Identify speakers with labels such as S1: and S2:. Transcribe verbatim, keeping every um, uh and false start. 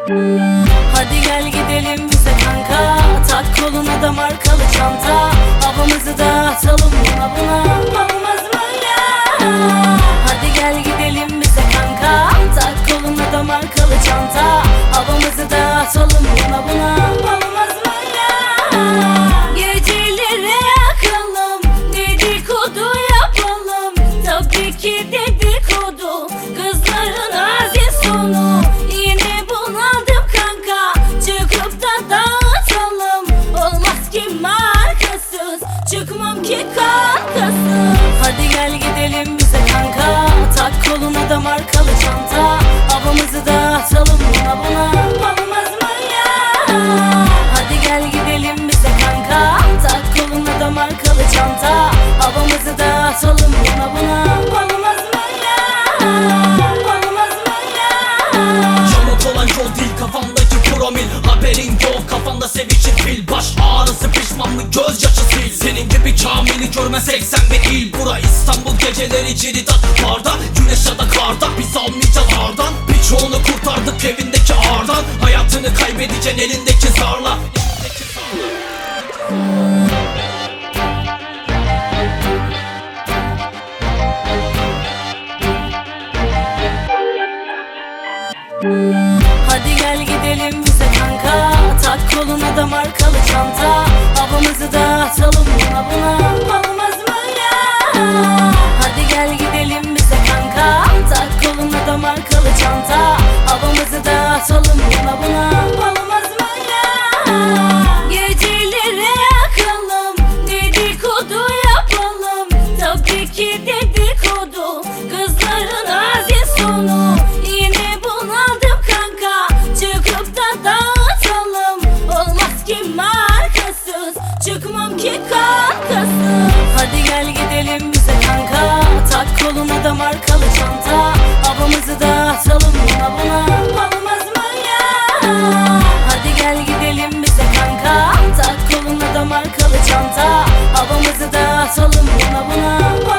S1: Hadi gel gidelim bize kanka, tak koluna da markalı çanta, havamızı dağıtalım buna buna, olmaz mı ya? Hadi gel gidelim bize kanka, tak koluna da markalı çanta, havamızı dağıtalım buna buna, olmaz mı ya? Geceleri yakalım, dedikodu yapalım, tabii ki dedikodu, kızların azin sonu. Yine bunaldım kanka, çıkıp da dağıtalım, olmaz ki markasız, çıkmam ki kankasız. Hadi gel gidelim bize kanka, tak koluna da markalı çanta, havamızı dağıtalım buna buna, olmaz mı ya? Hadi gel gidelim bize kanka, tak koluna da markalı çanta, havamızı dağıtalım buna buna, olmaz mı ya? Olmaz mı ya?
S2: Yamuk olan yol değil kafamdaki promil, haberin yok kafanda sevişir fil, baş ağrısı pişmanlık gözyaşı sil. Senin gibi kamili görme seksen bir il, bura İstanbul geceleri ciridat barda, güneş ya da karda biz almayacağız ardan. Birçoğunu kurtardık evindeki ağırdan, hayatını kaybedeceksin elindeki zarla.
S1: Hadi gel gidelim bize kanka, tak koluna da markalı çanta, havamızı dağıtalım buna buna, olmaz mı ya? Hadi gel gidelim bize kanka, tak koluna da markalı çanta, havamızı dağıtalım buna buna, olmaz mı ya? Geceleri yakalım, dedikodu yapalım, tabii ki dedikodu, kızların azin sonu. Yine bunaldım kanka, çıkıp da dağıtalım, olmaz ki markasız, çıkmam ki kankasız. Hadi gel gidelim bize kanka, tak koluna da markalı çanta, havamızı dağıtalım buna buna, olmaz mı ya? Hadi gel gidelim bize kanka, tak koluna da markalı çanta, havamızı dağıtalım buna buna.